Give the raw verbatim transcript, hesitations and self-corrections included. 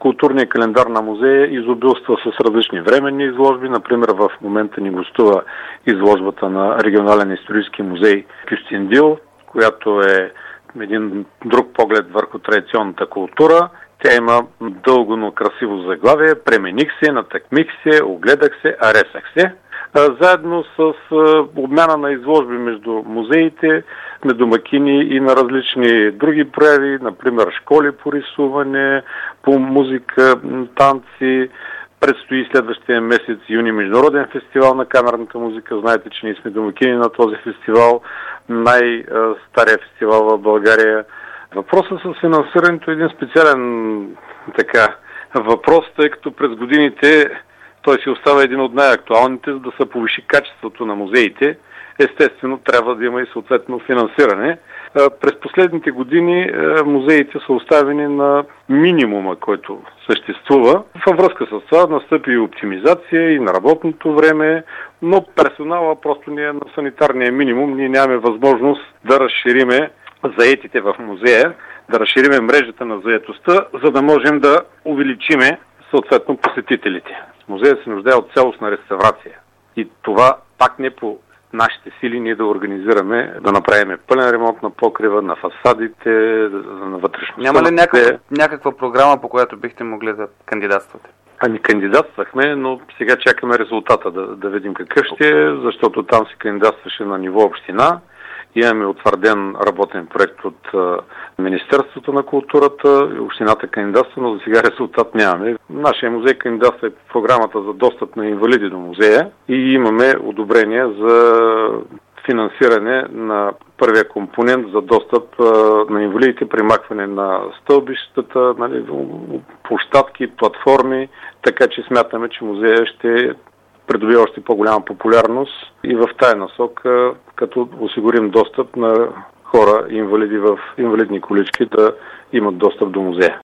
Културният календар на музея изобилства с различни временни изложби. Например, в момента ни гостува изложбата на Регионален исторически музей Кюстендил, която е един друг поглед върху традиционната култура. Тя има дълго, но красиво заглавие. Премених се, натъкмих се, огледах се, аресах се. Заедно с обмяна на изложби между музеите, сме домакини и на различни други прояви, например школи по рисуване, по музика, танци. Предстои следващия месец юни международен фестивал на камерната музика. Знаете, че ние сме домакини на този фестивал, най-стария фестивал в България. Въпросът с финансирането е един специален така въпрос, тъй като през годините той си остава един от най-актуалните, за да се повиши качеството на музеите. Естествено, трябва да има и съответно финансиране. През последните години музеите са оставени на минимума, който съществува. Във връзка с това настъпи и оптимизация и на работното време, но персонала просто не е на санитарния минимум. Ние нямаме възможност да разшириме заетите в музея, да разшириме мрежата на заетостта, за да можем да увеличиме съответно посетителите. Музеят се нуждае от цялостна реставрация. И това пак не по нашите сили ние да организираме, да направим пълен ремонт на покрива, на фасадите, на вътрешността. Няма ли някаква, някаква програма, по която бихте могли да кандидатствате? Ами кандидатствахме, но сега чакаме резултата да, да видим какъв ще е, защото там се кандидатстваше на ниво община. Имаме утвърден работен проект от а, Министерството на културата, общината кандидатства, но за сега резултат нямаме. Нашия музей кандидатства е по програмата за достъп на инвалиди до музея и имаме одобрение за финансиране на първия компонент за достъп а, на инвалидите, примахване на стълбищата, нали, площадки, платформи, така че смятаме, че музея ще придобива още по-голяма популярност и в тая насока, като осигурим достъп на хора, инвалиди в инвалидни колички, да имат достъп до музея.